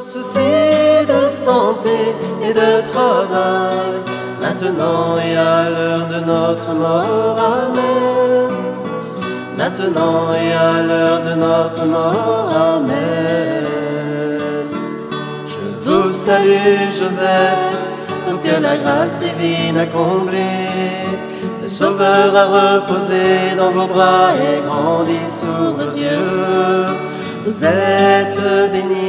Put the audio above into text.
soucis de santé et de travail, maintenant et à l'heure de notre mort. Amen. Maintenant et à l'heure de notre mort. Amen. Je vous salue, Joseph, que la grâce divine a comblé. Le Sauveur a reposé dans vos bras et grandi sous vos yeux. Vous êtes bénie